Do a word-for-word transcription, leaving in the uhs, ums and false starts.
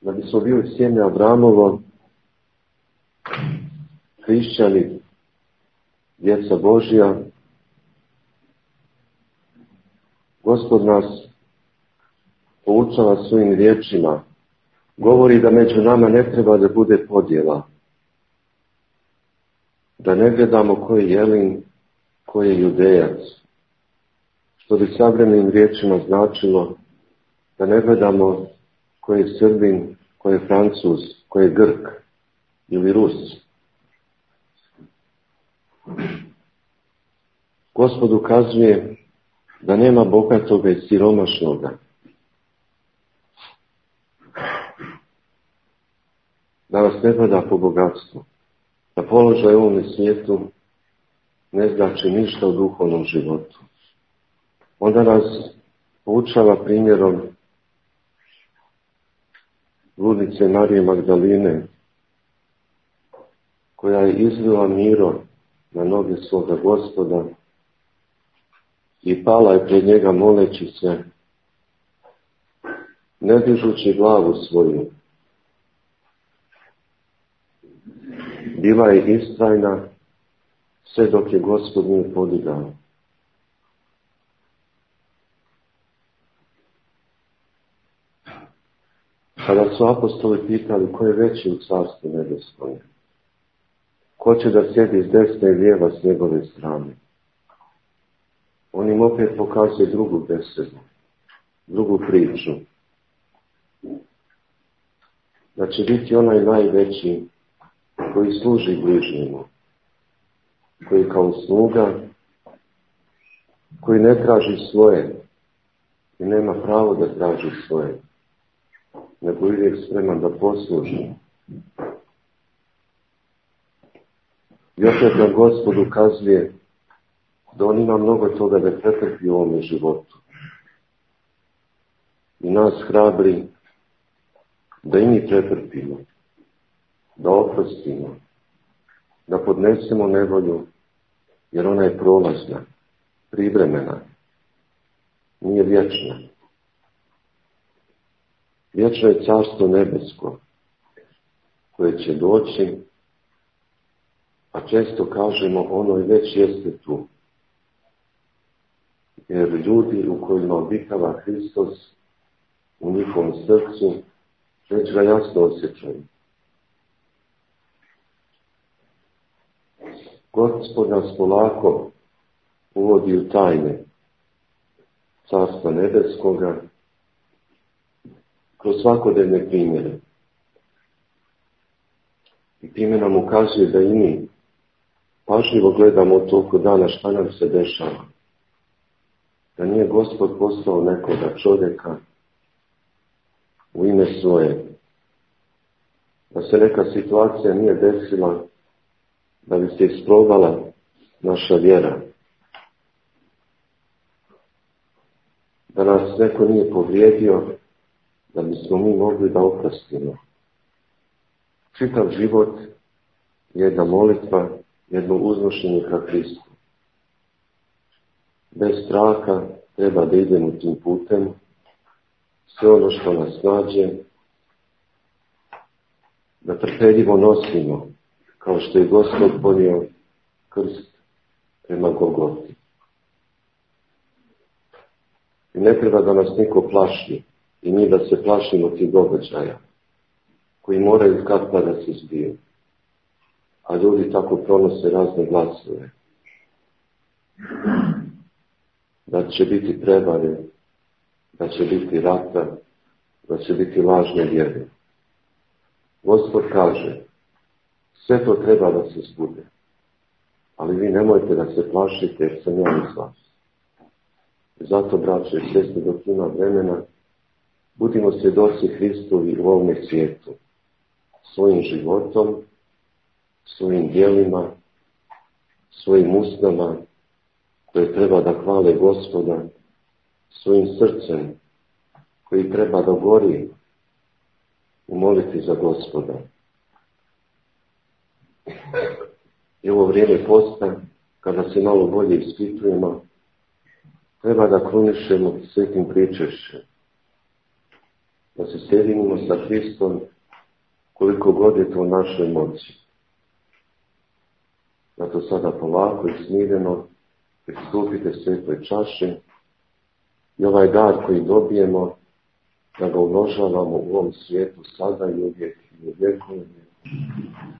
da bismo bili sjeme Abrahamovo, hrišćani, djeca Božja, Gospod nas poučava svojim riječima. Govori da među nama ne treba da bude podjela. Da ne gledamo ko je Jelin, ko je Judejac. Što bi savremenim riječima značilo da ne gledamo ko je Srbin, ko je Francuz, ko je Grk ili Rus. Gospod ukazuje da nema bogatoga i siromašnoga. Da vas ne gleda po bogatstvu. Da položaj u ovom svijetu ne znači ništa u duhovnom životu. Onda nas poučava primjerom ludnice Marije Magdaline, koja je izlila miro na noge svoga Gospoda i pala je pred njega moleći se, ne dižući glavu svoju. Bila je istrajna sve dok je Gospod nije podigao. Kada su apostoli pitali ko je veći u carstvu nebeskom, ko će da sjedi s desne i lijeva s njegove strane, on im opet pokazuje drugu besedu, drugu priču. Da će biti onaj najveći koji služi bližnjemu, koji kao sluga, koji ne traži svoje i nema pravo da traži svoje, nego uvijek spreman da posluži. I opet nam Gospod ukazuje da on ima mnogo toga da pretrpi u ovome životu. I nas hrabri da i mi pretrpimo, da oprostimo, da podnesemo nevolju, jer ona je prolazna, privremena, nije vječna. Vječno je carstvo nebesko, koje će doći, a često kažemo ono i već jeste tu. Jer ljudi u kojima obitava Hristos u njihovom srcu već ga jasno osjećaju. Gospod nas polako uvodi u tajne carstva nebeskoga kroz svakodnevne primjere. I time nam ukazuje da i mi pažljivo gledamo od toliko dana šta nam se dešava. Da nije Gospod poslao nekoga čovjeka u ime svoje. Da se neka situacija nije desila da bi se isprobala naša vjera. Da nas neko nije povrijedio, da bismo mi mogli da oprostimo. Čitav život je jedna molitva, jedno uznošenje ka Hristu. Bez straha treba da idemo tim putem, sve ono što nas nađe, da trpeljivo nosimo, kao što je Gospod ponio krst prema Golgoti. I ne treba da nas niko plaši i mi da se plašimo tih događaja koji moraju kad pa da se zbiju. A ljudi tako pronose razne glasove. Da će biti prevare, da će biti rata, da će biti lažne vjere. Gospod kaže, sve to treba da se zbude. Ali vi nemojte da se plašite jer sam ja iz vas. Zato, braće i sestre, dok ima vremena, budimo svjedoci Hristovi u ovome svijetu. Svojim životom, svojim djelima, svojim usnama, koje treba da hvale Gospoda, svojim srcem, koji treba da gori u molitvi za Gospoda. I ovo vrijeme posta, kada se malo bolje ispitujemo, treba da krunišemo svetim pričešćem. da se sjedinimo sa Hristom koliko god je to u našoj moći. Zato sada polako i smireno pristupite svetoj čaši i ovaj dar koji dobijemo, da ga umnožavamo u ovom svijetu sada i uvijek i u vjeku.